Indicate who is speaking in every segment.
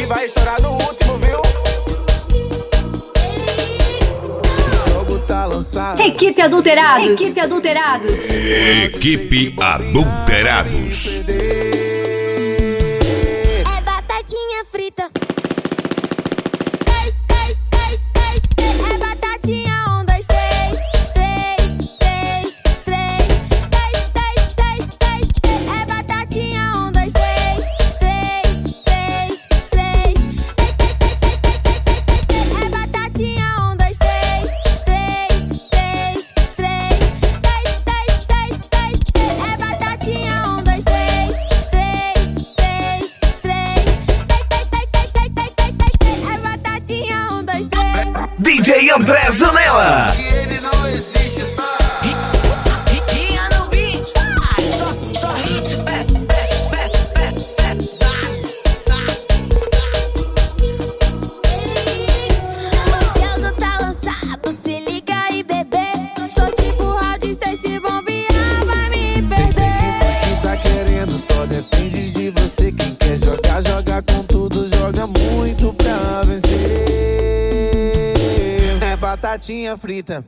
Speaker 1: vai estourar no último, viu? O jogo tá lançado.
Speaker 2: Equipe Adulterados. Equipe Adulterados.
Speaker 3: Equipe Adulterados.
Speaker 4: É batatinha frita. É batatinha, 1, 2, 3. 3, 3, 3. É batatinha, 1, 2, 3. 3, 3, 3. É batatinha, 1, 2, 3. 3, 3, 3. É batatinha, 1, 2, 3. 3, 3, 3. É batatinha, 1, 2, 3.
Speaker 5: DJ André Zanella.
Speaker 1: Que ele não existe, tá?
Speaker 6: Ria no beat, só hit,
Speaker 4: O jogo tá lançado, se liga aí, bebê. Sou tipo round, sei se bombear, vai me perder.
Speaker 1: Que tá querendo, só depende de você. Quem quer jogar, joga com tudo, joga muito pra vencer. É batatinha frita.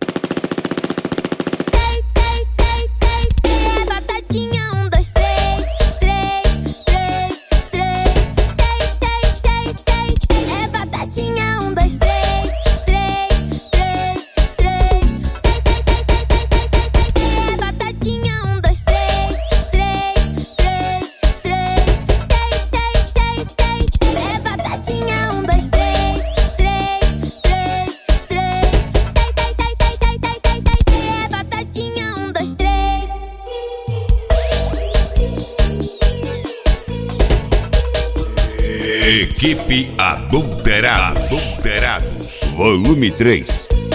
Speaker 4: É batatinha, 1, 2, 3. 3, 3, 3. É batatinha, 1, 2, 3. 3, 3, 3. É batatinha, 1, 2, 3. 3, 3, 3. É batatinha, 1, 2, 3. 3, 3, 3. É batatinha, 1, 2, 3.
Speaker 3: Equipe Adulterados. Volume 3.